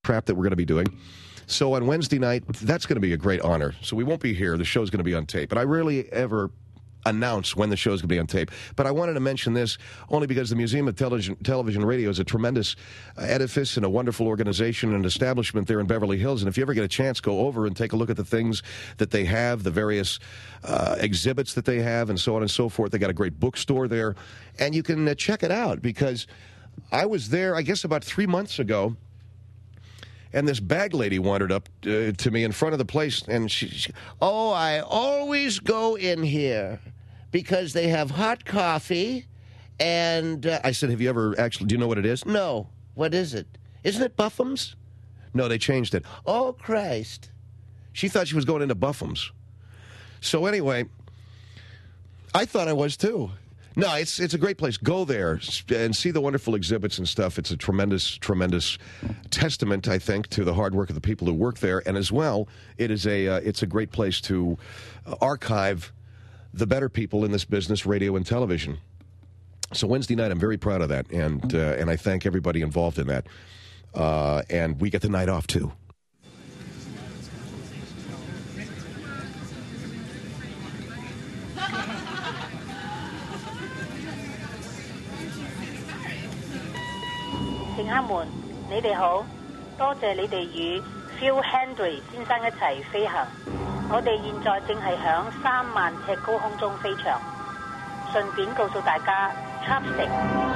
crap that we're going to be doing. So on Wednesday night, that's going to be a great honor. So we won't be here. The show's going to be on tape. And I rarely ever announce when the show's going to be on tape. But I wanted to mention this only because the Museum of Television and Radio is a tremendous edifice and a wonderful organization and establishment there in Beverly Hills. And if you ever get a chance, go over and take a look at the things that they have, the various exhibits that they have, and so on and so forth. They got a great bookstore there. And you can check it out, because I was there, I guess, about 3 months ago, and this bag lady wandered up to me in front of the place, and she, oh, I always go in here because they have hot coffee. And I said, have you ever actually, do you know what it is? No. What is it? Isn't it Buffum's? No, they changed it. Oh, Christ. She thought she was going into Buffum's. So anyway, I thought I was too. No, it's a great place. Go there and see the wonderful exhibits and stuff. It's a tremendous, tremendous testament, I think, to the hard work of the people who work there. And as well, it's a great place to archive the better people in this business, radio and television. So Wednesday night, I'm very proud of that, and I thank everybody involved in that. And we get the night off, too. 乘客們，你哋好，多謝你哋與 Phil Hendry 先生一齊飛行。我哋現在正係響3萬尺高空中飛翔。順便告訴大家 ，Chopstick。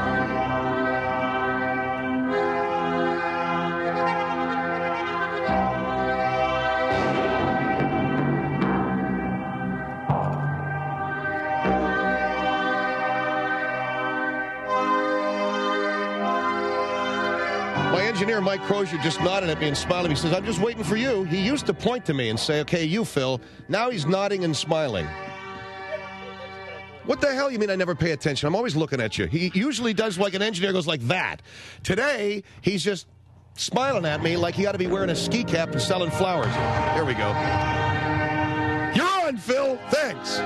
Engineer Mike Crozier just nodded at me and smiled at me. He says, I'm just waiting for you. He used to point to me and say, okay, you, Phil. Now he's nodding and smiling. What the hell you mean I never pay attention? I'm always looking at you. He usually does like an engineer goes like that. Today, he's just smiling at me like he ought to be wearing a ski cap and selling flowers. Here we go. You're on, Phil. Thanks.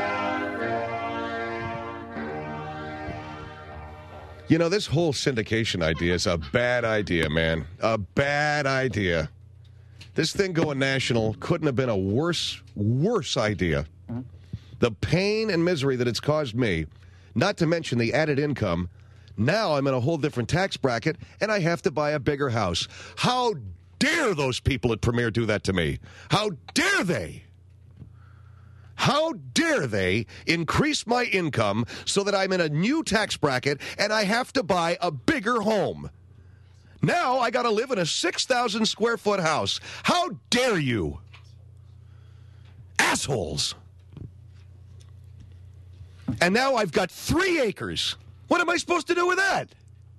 You know, this whole syndication idea is a bad idea, man. A bad idea. This thing going national couldn't have been a worse idea. The pain and misery that it's caused me, not to mention the added income, now I'm in a whole different tax bracket, and I have to buy a bigger house. How dare those people at Premier do that to me? How dare they? How dare they increase my income so that I'm in a new tax bracket and I have to buy a bigger home? Now I got to live in a 6,000 square foot house. How dare you? Assholes. And now I've got 3 acres. What am I supposed to do with that?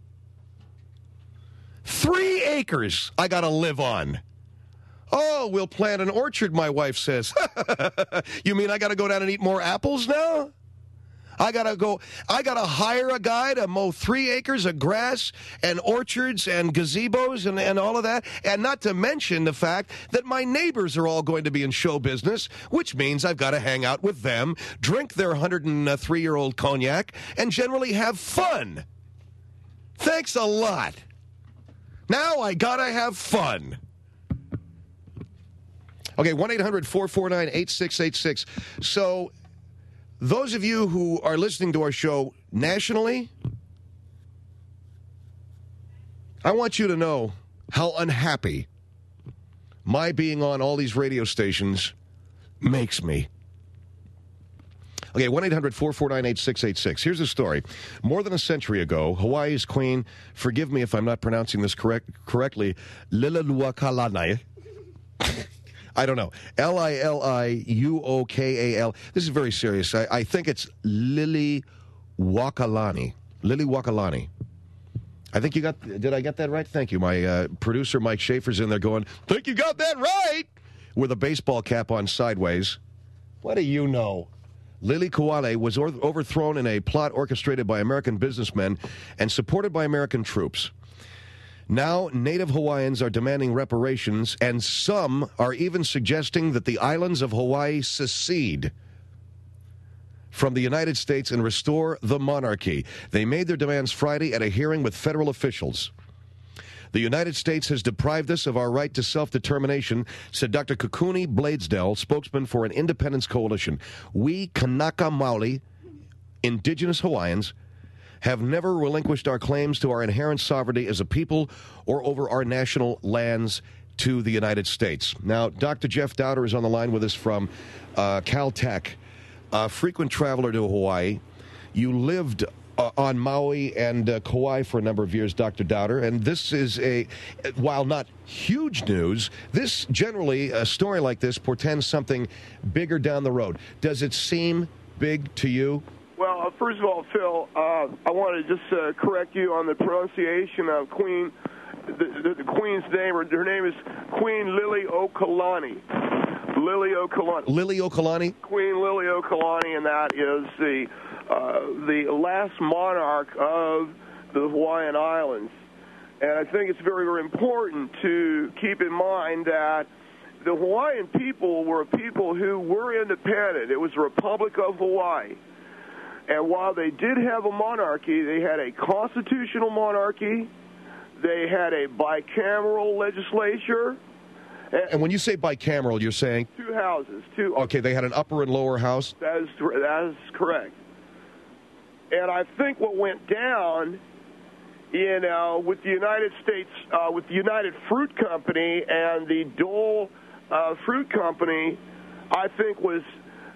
3 acres I got to live on. Oh, we'll plant an orchard, my wife says. You mean I got to go down and eat more apples now? I got to hire a guy to mow 3 acres of grass and orchards and gazebos and all of that. And not to mention the fact that my neighbors are all going to be in show business, which means I've got to hang out with them, drink their 103-year-old cognac, and generally have fun. Thanks a lot. Now I got to have fun. Okay, 1-800-449-8686. So, those of you who are listening to our show nationally, I want you to know how unhappy my being on all these radio stations makes me. Okay, 1-800-449-8686. Here's a story. More than a century ago, Hawaii's queen, forgive me if I'm not pronouncing this correctly, Liliuokalani. I don't know. Liliuokal. This is very serious. I think it's Liliuokalani. Liliuokalani. I think you got... Did I get that right? Thank you. My producer, Mike Schaefer's in there going, think you got that right! With a baseball cap on sideways. What do you know? Lili Kuale was overthrown in a plot orchestrated by American businessmen and supported by American troops. Now, Native Hawaiians are demanding reparations, and some are even suggesting that the islands of Hawaii secede from the United States and restore the monarchy. They made their demands Friday at a hearing with federal officials. The United States has deprived us of our right to self-determination, said Dr. Kukuni Bladesdell, spokesman for an independence coalition. We, Kanaka Maoli, indigenous Hawaiians, have never relinquished our claims to our inherent sovereignty as a people or over our national lands to the United States. Now, Dr. Jeff Dowder is on the line with us from Caltech, a frequent traveler to Hawaii. You lived on Maui and Kauai for a number of years, Dr. Dowder, and this is while not huge news, this generally, a story like this portends something bigger down the road. Does it seem big to you? Well, first of all, Phil, I want to just correct you on the pronunciation of Queen. The Queen's name, or her name is Queen Liliuokalani. Liliuokalani. Liliuokalani? Queen Liliuokalani, and that is the last monarch of the Hawaiian Islands. And I think it's very, very important to keep in mind that the Hawaiian people were people who were independent. It was the Republic of Hawaii. And while they did have a monarchy, they had a constitutional monarchy. They had a bicameral legislature. And when you say bicameral, you're saying? Two houses. Okay, they had an upper and lower house? That is correct. And I think what went down, with the United States, with the United Fruit Company and the Dole Fruit Company, I think was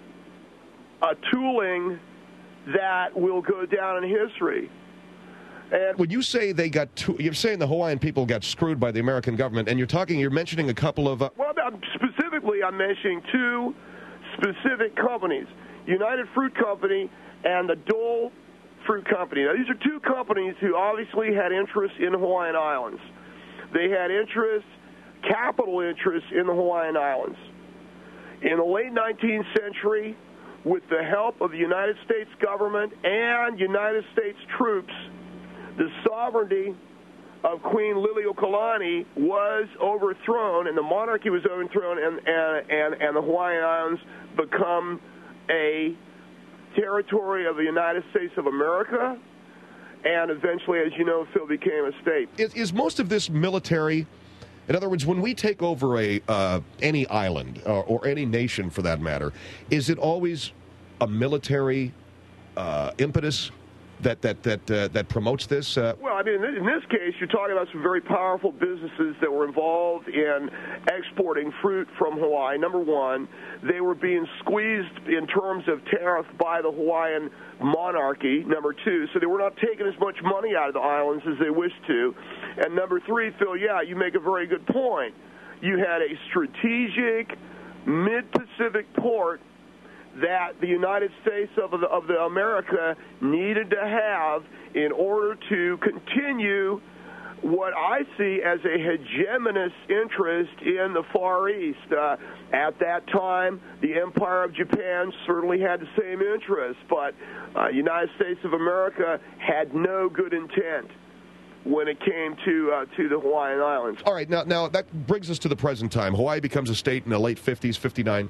a tooling that will go down in history. And when you say they got, you're saying the Hawaiian people got screwed by the American government, and you're mentioning a couple of. Well, specifically, I'm mentioning two specific companies: United Fruit Company and the Dole Fruit Company. Now, these are two companies who obviously had interest in the Hawaiian Islands. They had capital interest in the Hawaiian Islands. In the late 19th century, with the help of the United States government and United States troops, the sovereignty of Queen Liliuokalani was overthrown, and the monarchy was overthrown, and the Hawaiian Islands become a territory of the United States of America, and eventually, as you know, Phil, became a state. Is most of this military? In other words, when we take over any island or any nation, for that matter, is it always a military impetus that promotes this? Well, I mean, in this case, you're talking about some very powerful businesses that were involved in exporting fruit from Hawaii. Number one, they were being squeezed in terms of tariff by the Hawaiian monarchy. Number two, so they were not taking as much money out of the islands as they wished to. And number three, Phil, yeah, you make a very good point. You had a strategic mid-Pacific port that the United States of America needed to have in order to continue what I see as a hegemonous interest in the Far East. At that time, the Empire of Japan certainly had the same interest, but United States of America had no good intent when it came to the Hawaiian Islands. All right, now that brings us to the present time. Hawaii becomes a state in the late 50s, 59.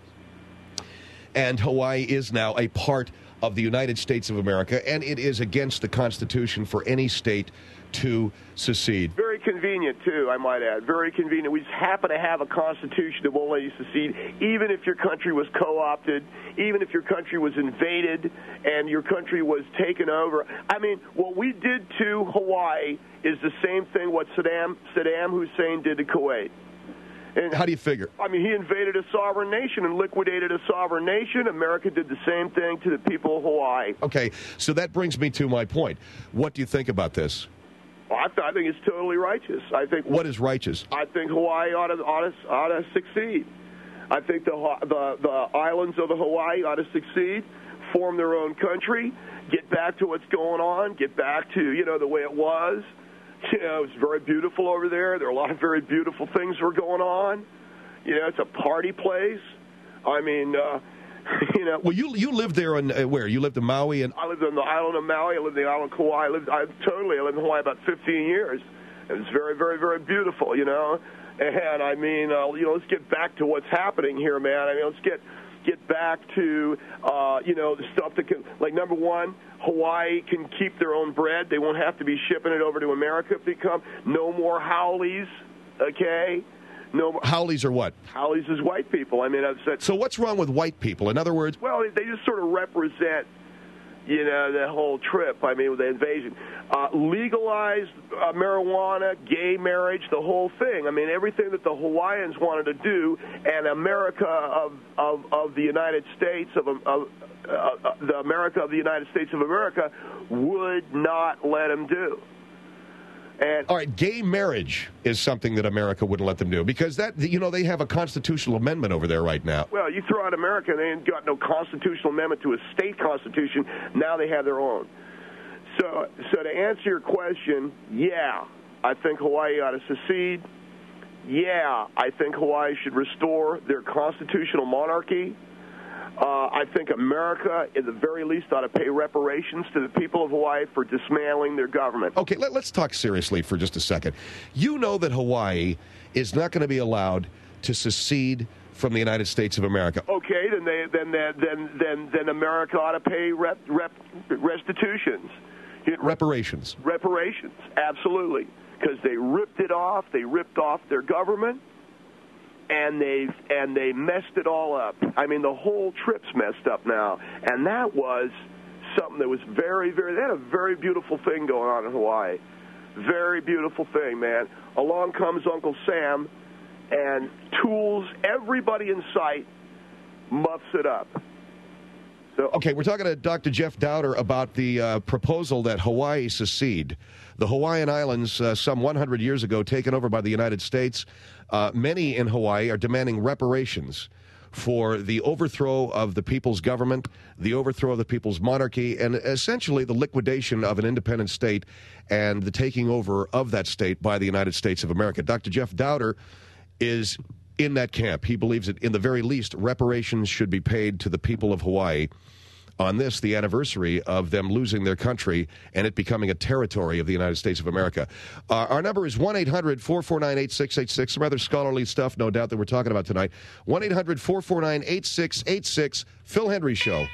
And Hawaii is now a part of the United States of America, and it is against the Constitution for any state to secede. Very convenient, too, I might add. Very convenient. We just happen to have a Constitution that won't let you secede, even if your country was co-opted, even if your country was invaded and your country was taken over. I mean, what we did to Hawaii is the same thing what Saddam Hussein did to Kuwait. And how do you figure? I mean, he invaded a sovereign nation and liquidated a sovereign nation. America did the same thing to the people of Hawaii. Okay, so that brings me to my point. What do you think about this? Well, I think it's totally righteous. I think. What is righteous? I think Hawaii ought to succeed. I think the islands of the Hawaii ought to succeed, form their own country, get back to what's going on, get back to the way it was. It's very beautiful over there. There are a lot of very beautiful things that are going on. It's a party place. I mean, Well, you lived there in where? You lived in Maui? I lived on the island of Maui. I lived in the island of Kauai. I lived in Hawaii about 15 years. It was very, very, very beautiful, And I mean, let's get back to what's happening here, man. I mean, let's get back to, the stuff that can, like, number one, Hawaii can keep their own bread. They won't have to be shipping it over to America if they come. No more haoles, okay? No more. Haoles are what? Haoles is white people. I mean, I've said. So what's wrong with white people? In other words? Well, they just sort of represent, the whole trip, with the invasion. Legalized marijuana, gay marriage, the whole thing. Everything that the Hawaiians wanted to do, and America of the United States, the America of the United States of America would not let them do. And, all right, gay marriage is something that America wouldn't let them do because they have a constitutional amendment over there right now. Well, you throw out America, they ain't got no constitutional amendment to a state constitution. Now they have their own. So to answer your question, yeah, I think Hawaii ought to secede. Yeah, I think Hawaii should restore their constitutional monarchy. I think America, at the very least, ought to pay reparations to the people of Hawaii for dismantling their government. Okay, let's talk seriously for just a second. You know that Hawaii is not going to be allowed to secede from the United States of America. Okay, then America ought to pay restitutions. Reparations. Reparations, absolutely, because they ripped it off. They ripped off their government. And they messed it all up. The whole trip's messed up now. And that was something that was very, very, they had a very beautiful thing going on in Hawaii. Very beautiful thing, man. Along comes Uncle Sam and tools everybody in sight, muffs it up. So, okay, we're talking to Dr. Jeff Dowder about the proposal that Hawaii secede. The Hawaiian Islands, some 100 years ago, taken over by the United States. Many in Hawaii are demanding reparations for the overthrow of the people's government, the overthrow of the people's monarchy, and essentially the liquidation of an independent state and the taking over of that state by the United States of America. Dr. Jeff Dowder is in that camp. He believes that, in the very least, reparations should be paid to the people of Hawaii on this, the anniversary of them losing their country and it becoming a territory of the United States of America. Our number is 1-800-449-8686. Some rather scholarly stuff, no doubt, that we're talking about tonight. 1-800-449-8686. Phil Hendrie Show.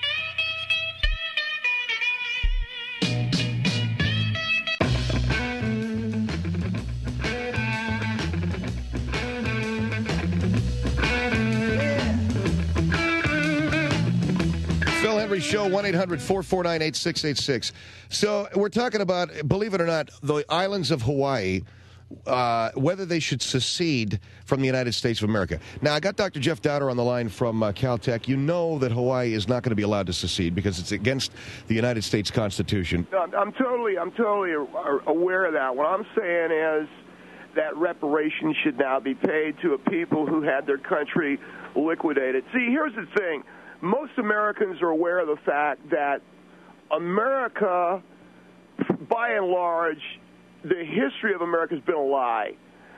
Show 1-800-449-8686. So we're talking about, believe it or not, the islands of Hawaii, whether they should secede from the United States of America. Now, I got Dr. Jeff Dowder on the line from Caltech. You know that Hawaii is not going to be allowed to secede because it's against the United States Constitution. No, I'm totally aware of that. What I'm saying is that reparations should now be paid to a people who had their country liquidated. See, here's the thing. Most Americans are aware of the fact that America, by and large, the history of America has been a lie.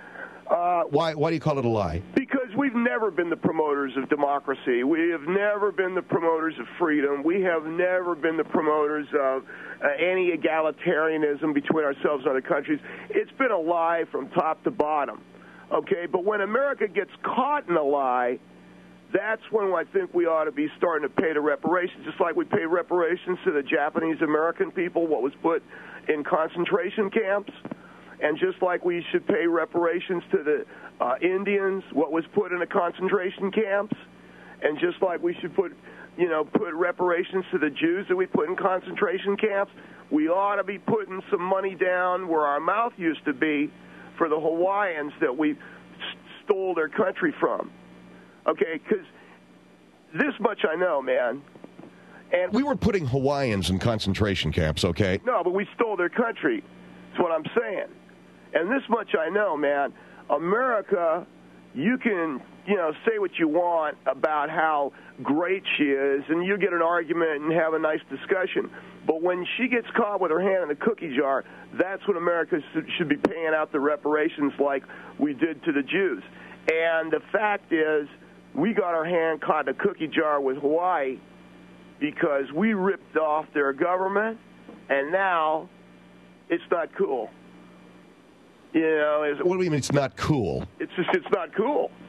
Why do you call it a lie? Because we've never been the promoters of democracy. We have never been the promoters of freedom. We have never been the promoters of any egalitarianism between ourselves and other countries. It's been a lie from top to bottom. Okay, but when America gets caught in a lie, that's when I think we ought to be starting to pay the reparations, just like we pay reparations to the Japanese-American people, what was put in concentration camps, and just like we should pay reparations to the Indians, what was put in the concentration camps, and just like we should put reparations to the Jews that we put in concentration camps, we ought to be putting some money down where our mouth used to be for the Hawaiians that we stole their country from. Okay, because this much I know, man. And we were putting Hawaiians in concentration camps, okay? No, but we stole their country. That's what I'm saying. And this much I know, man. America, you can, say what you want about how great she is, and you get an argument and have a nice discussion. But when she gets caught with her hand in the cookie jar, that's when America should be paying out the reparations like we did to the Jews. And the fact is, we got our hand caught in a cookie jar with Hawaii because we ripped off their government, and now it's not cool. What do you mean it's not cool? It's not cool.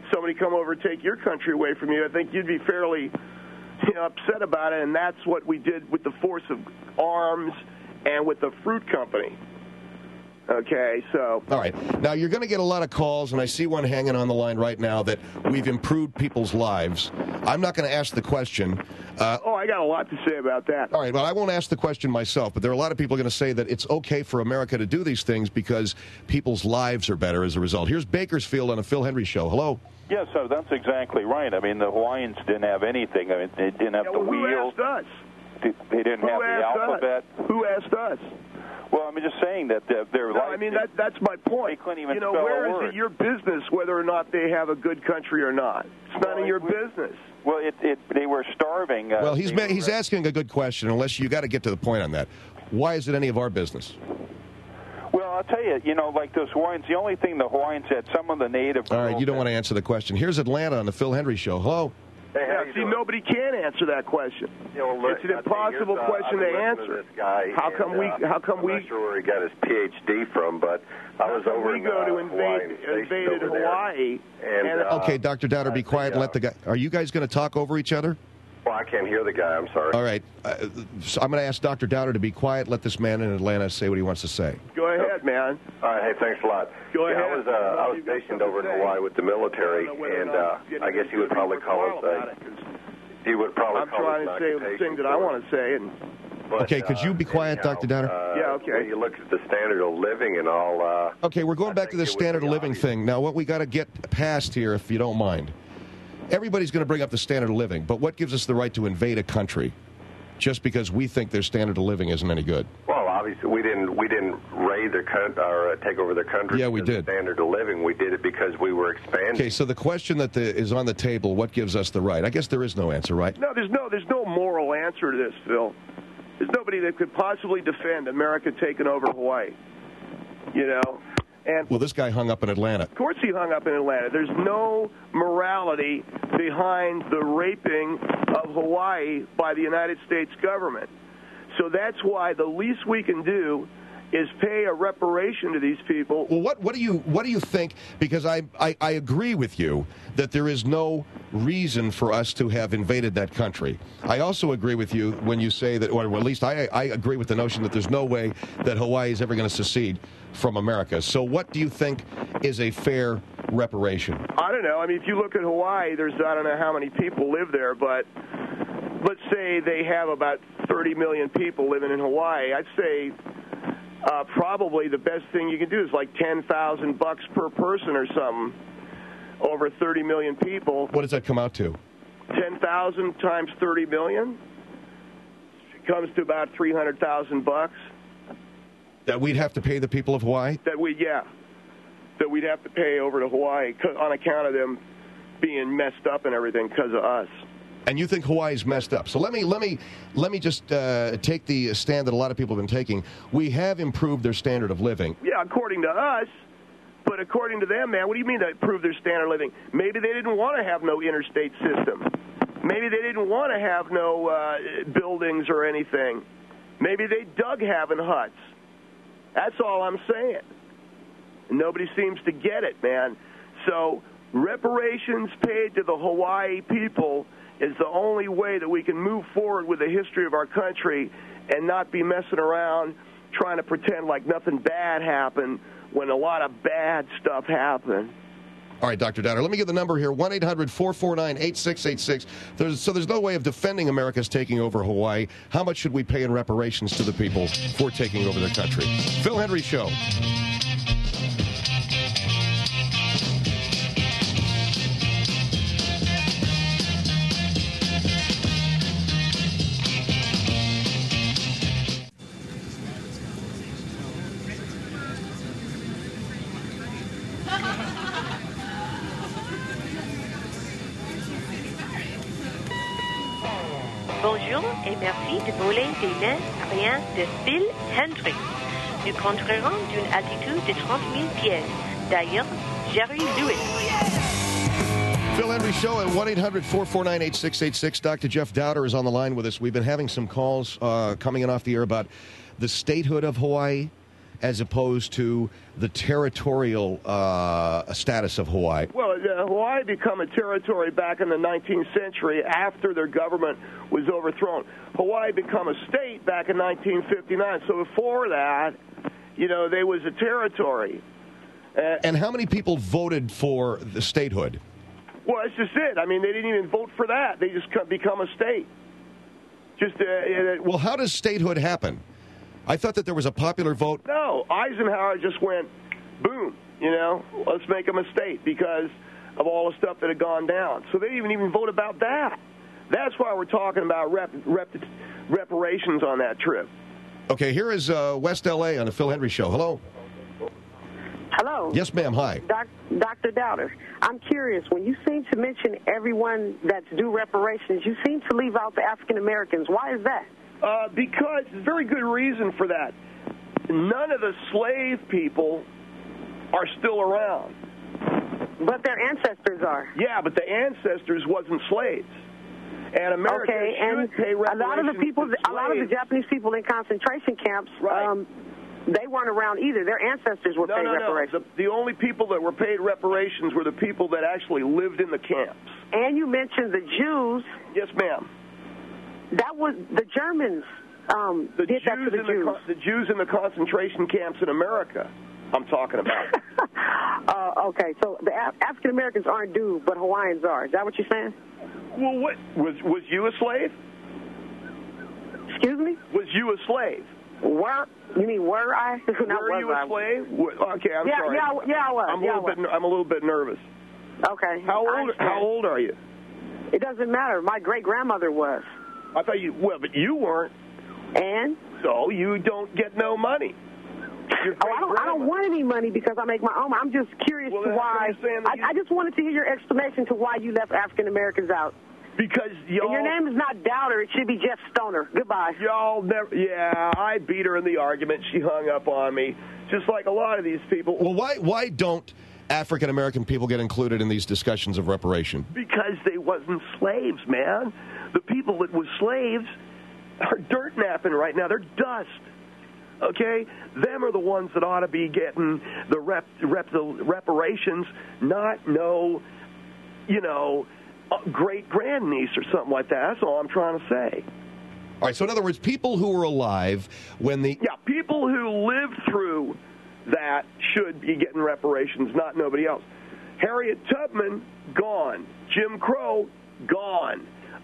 somebody come over and take your country away from you, I think you'd be fairly upset about it, and that's what we did with the Force of Arms and with the fruit company. Okay, so... All right. Now, you're going to get a lot of calls, and I see one hanging on the line right now that we've improved people's lives. I'm not going to ask the question. I got a lot to say about that. All right, well, I won't ask the question myself, but there are a lot of people going to say that it's okay for America to do these things because people's lives are better as a result. Here's Bakersfield on the Phil Henry Show. Hello? Yes, so that's exactly right. I mean, the Hawaiians didn't have anything. I mean, they didn't have the wheels. Who asked us? They didn't have the alphabet. Who asked us? Well, I'm just saying that their life... I mean, that's my point. They couldn't even spell a word. Where is it your business whether or not they have a good country or not? It's none of your business. Well, they were starving. Well, he's asking a good question, unless you got to get to the point on that. Why is it any of our business? Well, I'll tell you, like those Hawaiians, the only thing the Hawaiians had, some of the native... All right, you don't want to answer the question. Here's Atlanta on the Phil Henry Show. Hello? Hey, nobody can answer that question. It's an impossible question to answer. How come we? I'm not sure where he got his PhD from, but I was over in invaded Hawaii. Okay, Dr. Dowder, be quiet and let the guy... Are you guys going to talk over each other? Well, I can't hear the guy. I'm sorry. All right. So I'm going to ask Dr. Dowder to be quiet. Let this man in Atlanta say what he wants to say. Go ahead, man. All right. Hey, thanks a lot. Go ahead. I was stationed over in Hawaii with the military, and I guess you would probably call us I'm trying to say the thing that I want to say. Okay, could you be quiet, Dr. Dowder? Yeah, okay. When you look at the standard of living and all... okay, we're going back to the standard of living thing. Now, what we got to get past here, if you don't mind... Everybody's going to bring up the standard of living, but what gives us the right to invade a country just because we think their standard of living isn't any good? Well, obviously, we didn't raid their country or take over their country. Yeah, we did. Standard of living, we did it because we were expanding. Okay, so the question that is on the table, what gives us the right? I guess there is no answer, right? No, there's no moral answer to this, Phil. There's nobody that could possibly defend America taking over Hawaii. And well, this guy hung up in Atlanta. Of course he hung up in Atlanta. There's no morality behind the raping of Hawaii by the United States government. So that's why the least we can do is pay a reparation to these people. Well, what do you think? Because I agree with you that there is no reason for us to have invaded that country. I also agree with you when you say that, or at least I agree with the notion that there's no way that Hawaii is ever going to secede from America. So what do you think is a fair reparation? I don't know. I mean, if you look at Hawaii, I don't know how many people live there, but let's say they have about 30 million people living in Hawaii. I'd say probably the best thing you can do is like $10,000 per person or something over 30 million people. What does that come out to? 10,000 times 30 million comes to about $300,000. That we'd have to pay the people of Hawaii? That we'd have to pay over to Hawaii on account of them being messed up and everything because of us. And you think Hawaii's messed up. So let me just take the stand that a lot of people have been taking. We have improved their standard of living. Yeah, according to us. But according to them, man, what do you mean they improved their standard of living? Maybe they didn't want to have no interstate system. Maybe they didn't want to have no buildings or anything. Maybe they dug having huts. That's all I'm saying. Nobody seems to get it, man. So reparations paid to the Hawaii people is the only way that we can move forward with the history of our country and not be messing around trying to pretend like nothing bad happened when a lot of bad stuff happened. All right, Dr. Dowder, let me get the number here, 1-800-449-8686. So there's no way of defending America's taking over Hawaii. How much should we pay in reparations to the people for taking over their country? Phil Henry Show. Bonjour et merci de voler des lignes aériennes de Phil Hendricks. Nous compterons d'une altitude de 30 000 pieds. D'ailleurs, Jerry Lewis. Phil Henry Show at 1-800-449-8686. Dr. Jeff Dowder is on the line with us. We've been having some calls coming in off the air about the statehood of Hawaii as opposed to the territorial status of Hawaii? Well, Hawaii became a territory back in the 19th century after their government was overthrown. Hawaii became a state back in 1959. So before that, they was a territory. And how many people voted for the statehood? Well, that's just it. I mean, they didn't even vote for that. They just become a state. Well, how does statehood happen? I thought that there was a popular vote. No, Eisenhower just went, boom, let's make them a state because of all the stuff that had gone down. So they didn't even vote about that. That's why we're talking about reparations on that trip. Okay, here is West L.A. on the Phil Hendrie Show. Hello. Hello. Yes, ma'am. Hi. Dr. Dowder, I'm curious. When you seem to mention everyone that's due reparations, you seem to leave out the African Americans. Why is that? Because there's a very good reason for that. None of the slave people are still around. But their ancestors are. Yeah, but the ancestors wasn't slaves. And America should pay reparations. A lot of the Japanese people in concentration camps, right. They weren't around either. Their ancestors were paid reparations. The only people that were paid reparations were the people that actually lived in the camps. And you mentioned the Jews. Yes, ma'am. That was the Germans did that to the Jews. The Jews in the concentration camps in America, I'm talking about. Okay, so the African Americans aren't due, but Hawaiians are. Is that what you're saying? Well, what was you a slave? Excuse me? Was you a slave? You mean were I? Were you a slave? Okay, I'm sorry. Yeah, I was. I'm a little bit nervous. Okay. How old are you? It doesn't matter. My great-grandmother was. I thought you... Well, but you weren't. And? So you don't get no money. I don't want any money because I make my own. I'm just curious to why. I just wanted to hear your explanation to why you left African Americans out. Because y'all... And your name is not Dowder. It should be Jeff Stoner. Goodbye. Y'all never... Yeah, I beat her in the argument. She hung up on me, just like a lot of these people. Well, why don't African-American people get included in these discussions of reparation? Because they wasn't slaves, man. The people that was slaves are dirt napping right now. They're dust. Okay? Them are the ones that ought to be getting the reparations, not great-grandniece or something like that. That's all I'm trying to say. All right, so in other words, people who were alive when the... Yeah, people who lived through that should be getting reparations, not nobody else. Harriet Tubman, gone. Jim Crow, gone.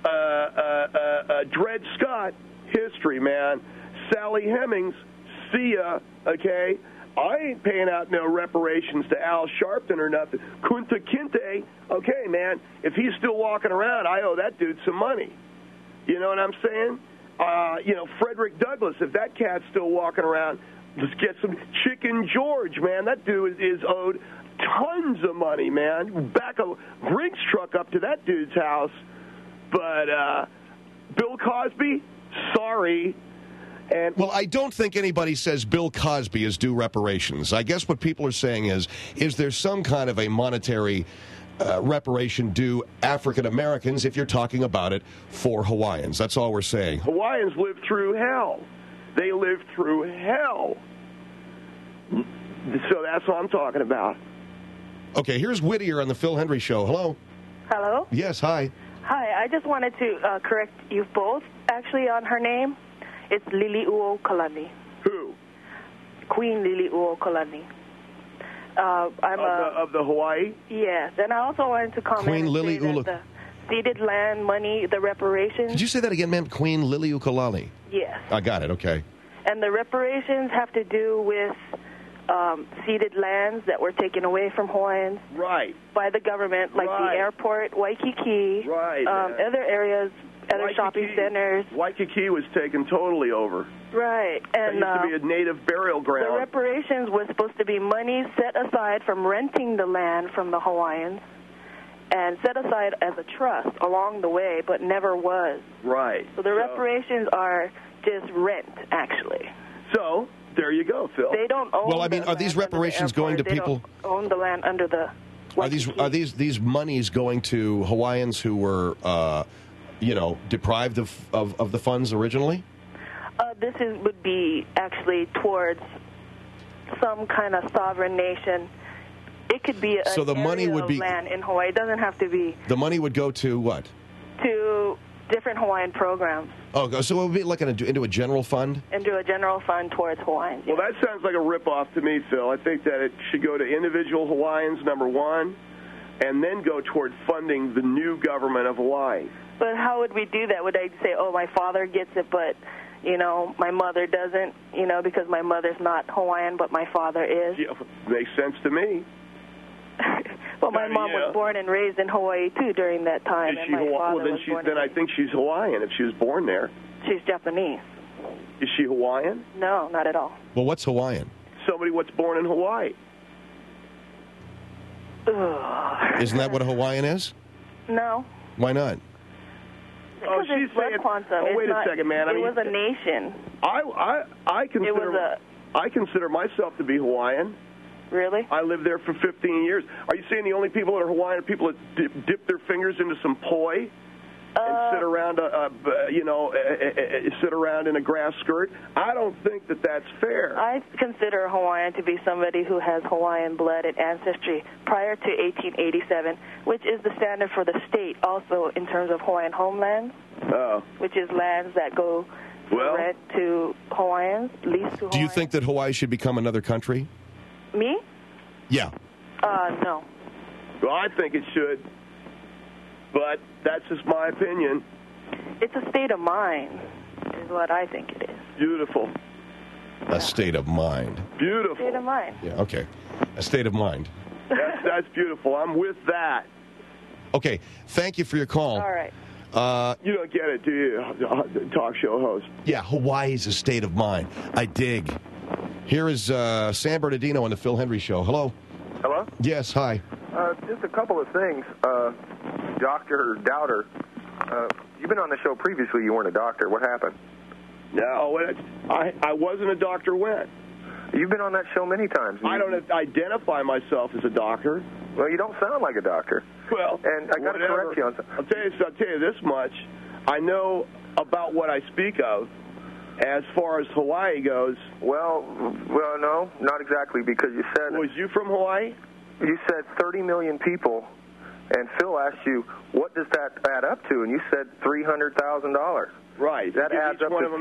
Dred Scott, history, man. Sally Hemings, see ya, okay? I ain't paying out no reparations to Al Sharpton or nothing. Kunta Kinte, okay, man, if he's still walking around, I owe that dude some money. You know what I'm saying? Frederick Douglass, if that cat's still walking around, let's get some. Chicken George, man, that dude is owed tons of money, man. Back a Brinks truck up to that dude's house. But Bill Cosby, sorry. Well, I don't think anybody says Bill Cosby is due reparations. I guess what people are saying is there some kind of a monetary reparation due African Americans if you're talking about it for Hawaiians? That's all we're saying. Hawaiians lived through hell. They lived through hell. So that's what I'm talking about. Okay, here's Whittier on the Phil Hendrie Show. Hello. Hello. Yes, hi. Hi, I just wanted to correct you both, actually, on her name. It's Liliuokalani. Who? Queen Liliuokalani. Of the Hawaii? Yes, and I also wanted to comment Queen that the ceded land money, the reparations... Did you say that again, ma'am? Queen Liliuokalani? Yes. I got it, okay. And the reparations have to do with ceded lands that were taken away from Hawaiians by the government, like the airport, Waikiki, other areas, other shopping centers. Waikiki was taken totally over. Right. And it used to be a native burial ground. The reparations was supposed to be money set aside from renting the land from the Hawaiians and set aside as a trust along the way, but never was. Right. So the reparations are just rent, actually. So... there you go, Phil. They don't own. Well, I mean, are these reparations going to people? They don't own the land under the. Are these monies going to Hawaiians who were, deprived of the funds originally? This would be actually towards some kind of sovereign nation. It could be so the money would be land in Hawaii. It doesn't have to be. The money would go to what? To different Hawaiian programs. Oh, so it would be like into a general fund? Into a general fund towards Hawaiians. Well, that sounds like a ripoff to me, Phil. I think that it should go to individual Hawaiians, number one, and then go toward funding the new government of Hawaii. But how would we do that? Would I say, oh, my father gets it, but, you know, my mother doesn't, you know, because my mother's not Hawaiian, but my father is? Yeah, makes sense to me. Well, my mom was born and raised in Hawaii, too, during that time. Is she then I think she's Hawaiian if she was born there. She's Japanese. Is she Hawaiian? No, not at all. Well, what's Hawaiian? Somebody what's born in Hawaii. Ugh. Isn't that what a Hawaiian is? No. Why not? Because she's saying. Oh, wait a second, man. It was a nation. I consider myself to be Hawaiian. Really? I lived there for 15 years. Are you saying the only people that are Hawaiian are people that dip their fingers into some poi and sit around, sit around in a grass skirt? I don't think that that's fair. I consider a Hawaiian to be somebody who has Hawaiian blood and ancestry prior to 1887, which is the standard for the state also in terms of Hawaiian homelands, which is lands that go rent to Hawaiians, leased to Hawaiians. Do you think that Hawaii should become another country? Me? Yeah. No. Well, I think it should, but that's just my opinion. It's a state of mind, is what I think it is. Beautiful. A state of mind. Beautiful. State of mind. Yeah, okay. A state of mind. That's beautiful. I'm with that. Okay, thank you for your call. All right. You don't get it, do you, talk show host? Yeah, Hawaii's a state of mind. I dig. Here is San Bernardino on the Phil Hendry Show. Hello? Hello? Yes, hi. Just a couple of things. Dr. Doubter, you've been on the show previously. You weren't a doctor. What happened? No, I wasn't a doctor when? You've been on that show many times. I don't identify myself as a doctor. Well, you don't sound like a doctor. Well, and I got to correct you on something. I'll tell you this much. I know about what I speak of. As far as Hawaii goes... Well, no, not exactly, because you said... Was you from Hawaii? You said 30 million people, and Phil asked you, what does that add up to? And you said $300,000. Right. That adds up to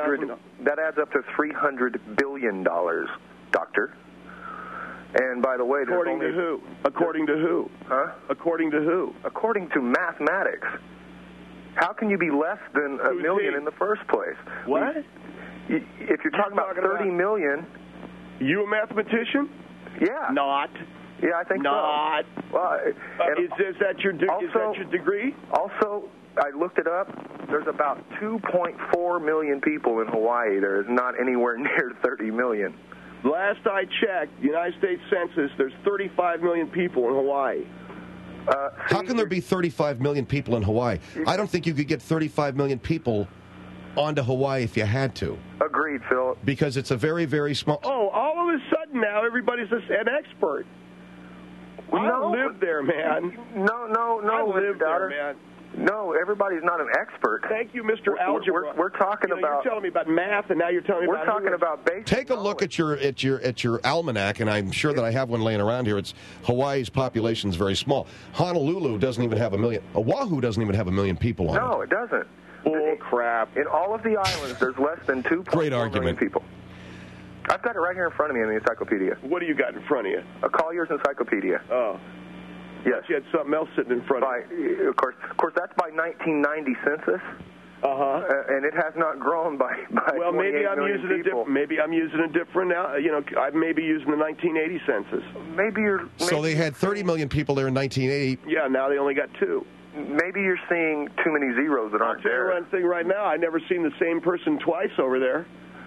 $300 billion, doctor. And by the way... According to who? According to who? Huh? According to who? According to mathematics. How can you be less than a million in the first place? What? If you're talking about 30 million... You a mathematician? Yeah. Not. Yeah, I think not. So. Well, is that your degree? Also, I looked it up. There's about 2.4 million people in Hawaii. There is not anywhere near 30 million. Last I checked, the United States Census, there's 35 million people in Hawaii. How can there be 35 million people in Hawaii? I don't think you could get 35 million people onto Hawaii if you had to. Agreed, Phil. Because it's a very, very small... Oh, all of a sudden now everybody's an expert. I live there, man. No, I live there, man. No, everybody's not an expert. Thank you, Mr. Algebra. We're talking about... You're telling me about math, and now you're telling me about... We're talking about basic Take a look at your almanac, and I'm sure that I have one laying around here. It's Hawaii's population is very small. Honolulu doesn't even have a million. Oahu doesn't even have a million people on it. No, it doesn't. Bull crap. In all of the islands, there's less than 2.4 million people. I've got it right here in front of me in the encyclopedia. What do you got in front of you? A Collier's Encyclopedia. Oh. Yes. You had something else sitting in front of you. Of course, that's by 1990 census. And it has not grown by well, maybe I'm using people. maybe I'm using a different. I may be using the 1980 census. So they had 30 million people there in 1980. Yeah, now they only got 2. Maybe you're seeing too many zeros that aren't there. I'll tell you one thing right now. I've never seen the same person twice over there.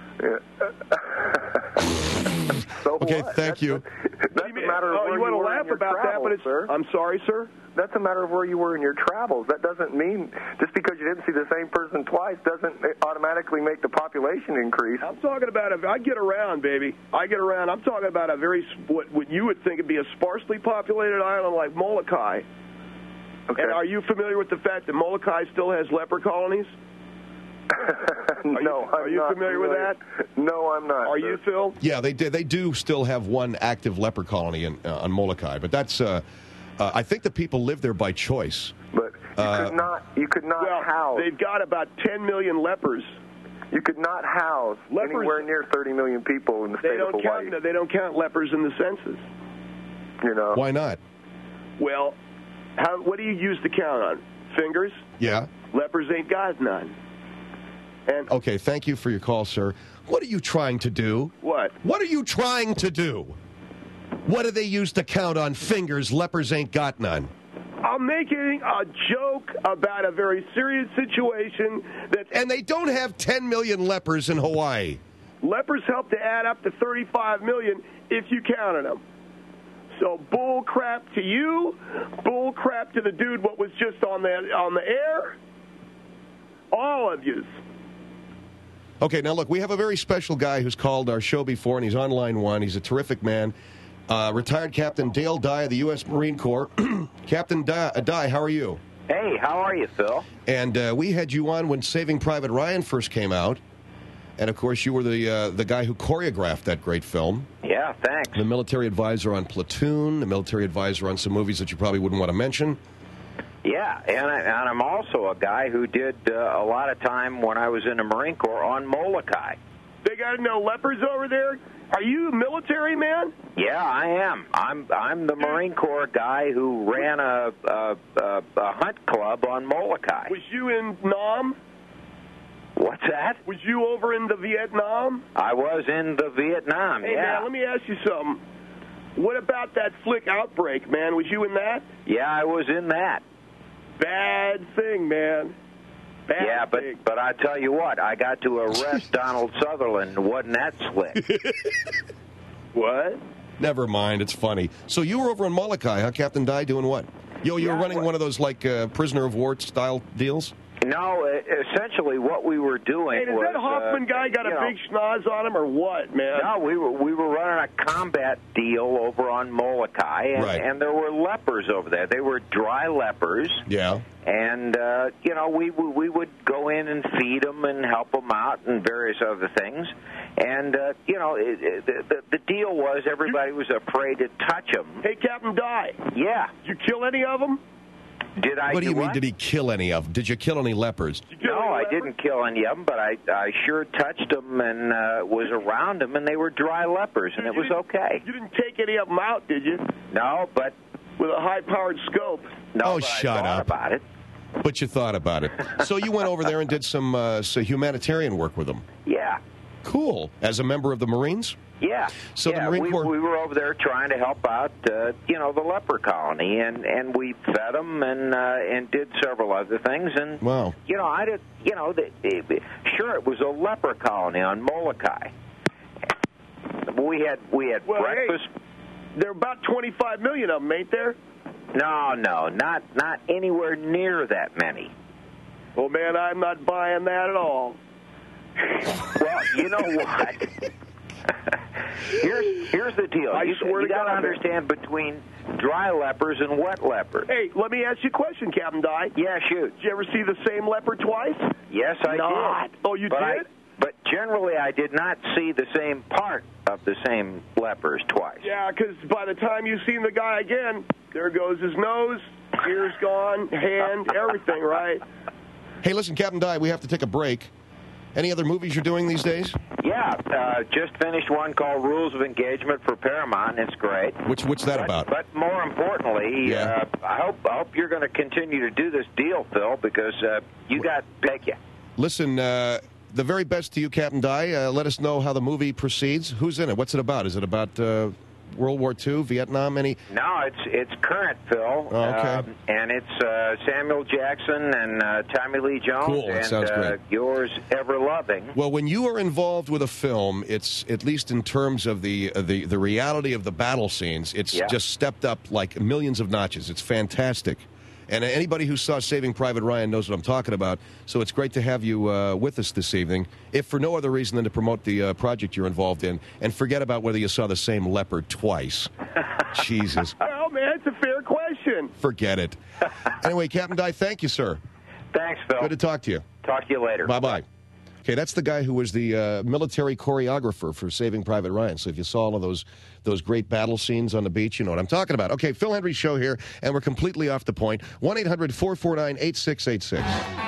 So okay, what? thank you. That's a matter of where you want to were laugh in your about travels, that, but sir. I'm sorry, sir. That's a matter of where you were in your travels. That doesn't mean just because you didn't see the same person twice doesn't automatically make the population increase. I'm talking about I get around, baby. I get around. I'm talking about a very what you would think would be a sparsely populated island like Molokai. Okay. And are you familiar with the fact that Molokai still has leper colonies? No, are you familiar with that? No, I'm not. Are you, Phil? Yeah, they do still have one active leper colony on Molokai, but that's I think the people live there by choice. But you could not house. They've got about 10 million lepers. You could not house anywhere near 30 million people in the state of Hawaii. They don't count lepers in the census. You know. Why not? Well, what do you use to count on? Fingers? Yeah. Lepers ain't got none. And okay, thank you for your call, sir. What are you trying to do? What? What are you trying to do? What do they use to count on fingers? Lepers ain't got none. I'm making a joke about a very serious situation and they don't have 10 million lepers in Hawaii. Lepers help to add up to 35 million if you counted them. So bull crap to you, bull crap to the dude what was just on the air. All of yous. Okay, now look, we have a very special guy who's called our show before, and he's on line one. He's a terrific man. Retired Captain Dale Dye of the U.S. Marine Corps. Captain Dye, how are you? Hey, how are you, Phil? And we had you on when Saving Private Ryan first came out. And, of course, you were the guy who choreographed that great film. Yeah, thanks. The military advisor on Platoon, the military advisor on some movies that you probably wouldn't want to mention. Yeah, and I'm also a guy who did a lot of time when I was in the Marine Corps on Molokai. They got no lepers over there? Are you a military man? Yeah, I am. I'm the Marine Corps guy who ran a hunt club on Molokai. Was you in Nam? What's that? Was you over in the Vietnam? I was in the Vietnam, hey, yeah. Man, let me ask you something. What about that flick Outbreak, man? Was you in that? Yeah, I was in that. Bad thing, man. Yeah, but I tell you what, I got to arrest Donald Sutherland. Wasn't that slick? What? Never mind, it's funny. So you were over in Molokai, huh, Captain Dye, doing what? You were running one of those, like, prisoner of war style deals? No, essentially what we were doing was... Hey, does that Hoffman guy got a big schnoz on him or what, man? No, we were running a combat deal over on Molokai, and there were lepers over there. They were dry lepers. Yeah. And, we would go in and feed them and help them out and various other things. And, the deal was everybody was afraid to touch them. Hey, Captain Dye. Yeah. Did you kill any of them? Did I? What do you mean, did he kill any of them? Did you kill any lepers? No, I didn't kill any of them, but I sure touched them and was around them, and they were dry lepers, and it was okay. You didn't take any of them out, did you? No, but... With a high-powered scope. No, shut up. About it. But you thought about it. So you went over there and did some humanitarian work with them? Yeah. Cool. As a member of the Marines? Yeah. So the Marine Corps... we were over there trying to help out, the leper colony, and we fed them and did several other things. And wow. Sure, it was a leper colony on Molokai. We had breakfast. Hey, there are about 25 million of them, ain't there? No, not anywhere near that many. Well, man, I'm not buying that at all. Well, you know what? Here's the deal. You got to understand between dry lepers and wet lepers. Hey, let me ask you a question, Captain Dye. Yeah, shoot. Did you ever see the same leper twice? Yes, I did. Oh, you did? But generally, I did not see the same part of the same lepers twice. Yeah, because by the time you've seen the guy again, there goes his nose, ears gone, hand, everything, right? Hey, listen, Captain Dye, we have to take a break. Any other movies you're doing these days? Yeah, just finished one called Rules of Engagement for Paramount. It's great. What's that about? But more importantly, I hope you're going to continue to do this deal, Phil, because you got pick you. Listen, the very best to you, Captain Dye. Let us know how the movie proceeds. Who's in it? What's it about? Is it about World War II, Vietnam? No, it's current, Phil. Oh, okay. And it's Samuel Jackson and Tommy Lee Jones. Cool. That sounds great. Yours ever loving. Well, when you are involved with a film, it's at least in terms of the reality of the battle scenes, it's just stepped up like millions of notches. It's fantastic. And anybody who saw Saving Private Ryan knows what I'm talking about. So it's great to have you with us this evening, if for no other reason than to promote the project you're involved in. And forget about whether you saw the same leopard twice. Jesus. Well, man, it's a fair question. Forget it. Anyway, Captain Dye, thank you, sir. Thanks, Phil. Good to talk to you. Talk to you later. Bye-bye. Okay, that's the guy who was the military choreographer for Saving Private Ryan. So if you saw all of those great battle scenes on the beach, you know what I'm talking about. Okay, Phil Hendrie Show here, and we're completely off the point. 1-800-449-8686.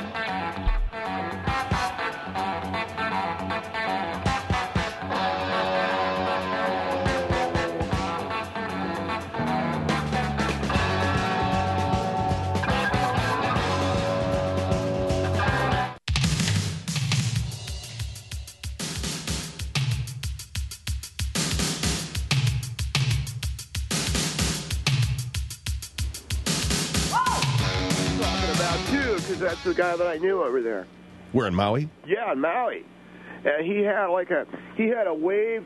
That's the guy that I knew over there. We're in Maui? Yeah, in Maui. And he had a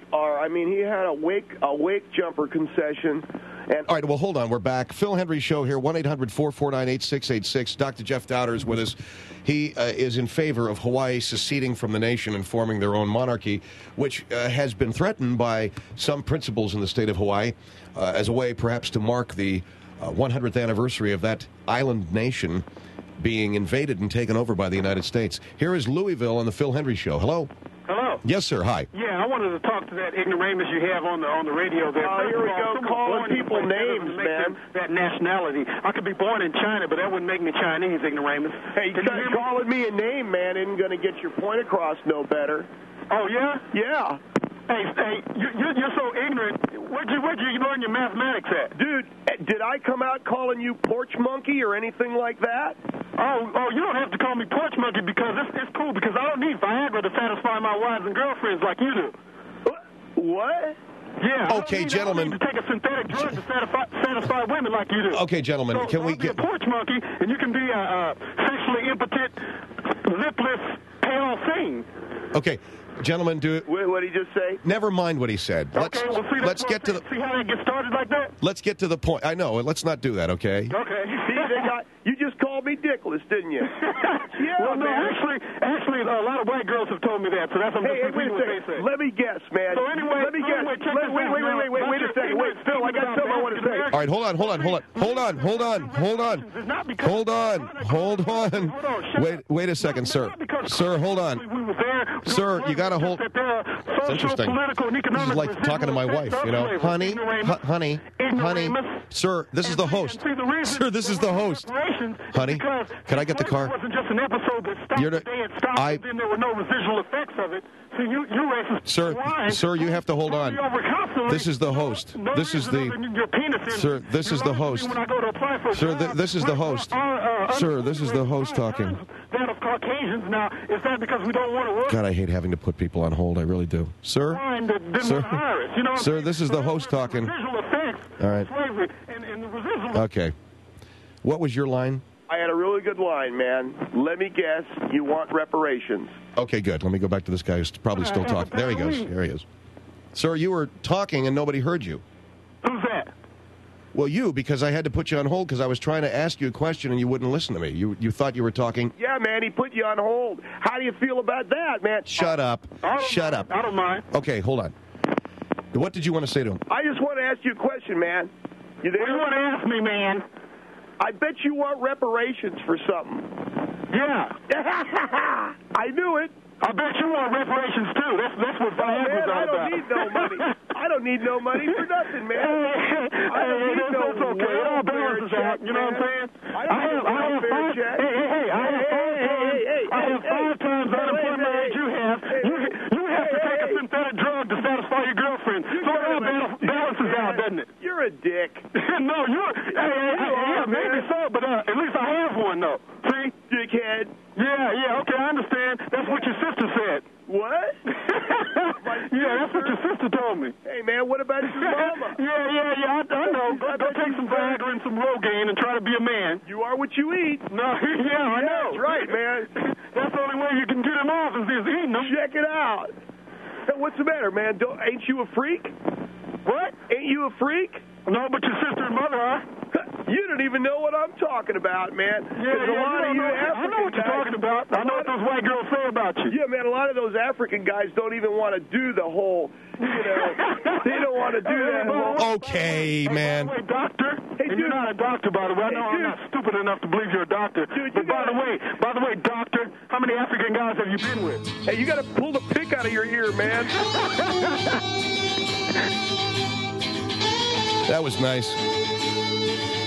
wake jumper concession. And all right, well, hold on. We're back. Phil Hendrie Show here, 1-800-449-8686. Dr. Jeff Dowder is with us. He is in favor of Hawaii seceding from the nation and forming their own monarchy, which has been threatened by some principals in the state of Hawaii as a way perhaps to mark the 100th anniversary of that island nation being invaded and taken over by the United States. Here is Louisville on the Phil Hendrie Show. Hello? Hello. Yes, sir. Hi. Yeah, I wanted to talk to that ignoramus you have on the radio there. Here we go, calling people names, man. That nationality. I could be born in China, but that wouldn't make me Chinese, ignoramus. Hey, calling me a name, man, isn't going to get your point across no better. Oh, yeah? Yeah. Hey, you're so ignorant. Where'd you learn your mathematics at? Dude, did I come out calling you porch monkey or anything like that? Oh, you don't have to call me porch monkey because it's cool because I don't need Viagra to satisfy my wives and girlfriends like you do. What? Yeah. Okay, gentlemen. I don't need to take a synthetic drug to satisfy women like you do. Okay, gentlemen, can we get a porch monkey and you can be a sexually impotent, lipless, pale thing. Okay. Gentlemen, do it. What did he just say? Never mind what he said. Let's get to the. See how that gets started like that? Let's get to the point. I know. Let's not do that. Okay. Okay. See, you just called me dickless, didn't you? Yeah. Well, no, actually, a lot of white girls have told me that. So that's what wait a second. Let me guess, man. So anyway, let me guess. Wait a second. Wait, Phil, I got something I want to say. All right, hold on. Wait a second, sir. Sir, hold on. Sir, you got to hold. It's interesting. This is like talking to my wife, you know. Honey. Sir, this is the host. Sir, this is the host. Honey, can I get the car? It wasn't just an episode that stopped today and stopped, and then there were no residual effects of it. So you racist. Sir, you have to hold on. This is the host. This is the. Sir, this is the host. Sir, this is the host. Sir, this is the host talking. That of Caucasians. Now, is that because we don't want to work? God, I hate having to put people on hold. I really do. Sir? Sir, this is the host talking. All right. Okay. What was your line? I had a really good line, man. Let me guess. You want reparations. Okay, good. Let me go back to this guy who's probably still talking. There he goes. Here he is. Sir, you were talking and nobody heard you. Who's that? Well, you, because I had to put you on hold because I was trying to ask you a question and you wouldn't listen to me. You thought you were talking. Yeah, man, he put you on hold. How do you feel about that, man? Shut up. Shut up. I don't mind. Okay, hold on. What did you want to say to him? I just want to ask you a question, man. You there? What do you want to ask me, man? I bet you want reparations for something. Yeah. I knew it. I bet you want reparations, too. That's what Viagra's all about. I don't need no money. I don't need no money for nothing, man. I don't need no welfare check, you know what I'm saying? I don't need a welfare check. I have 5 times the unemployment rate you have. You have to take a synthetic drug to satisfy your girlfriend. So it all balances out, doesn't it? You're a dick. No, yeah, maybe so, but at least I have one, though. See? Dickhead. Yeah, okay, I understand. That's what your sister said. What? Yeah, that's what your sister told me. Hey, man, what about your mama? Yeah, I know. Go take some Viagra and some Rogaine and try to be a man. You are what you eat. No, I know. That's right, man. That's the only way you can get him off is eating them. Check it out. Hey, what's the matter, man? Ain't you a freak? What? Ain't you a freak? No, but your sister and mother are. You don't even know what I'm talking about, man. I know what you're talking about. I know what those white girls say about you. Yeah, man, a lot of those African guys don't even want to do the whole, they don't want to do that. Okay, man. By the way, doctor, you're not a doctor, by the way. I know I'm not stupid enough to believe you're a doctor. But by the way, doctor, how many African guys have you been with? Hey, you got to pull the pick out of your ear, man. That was nice.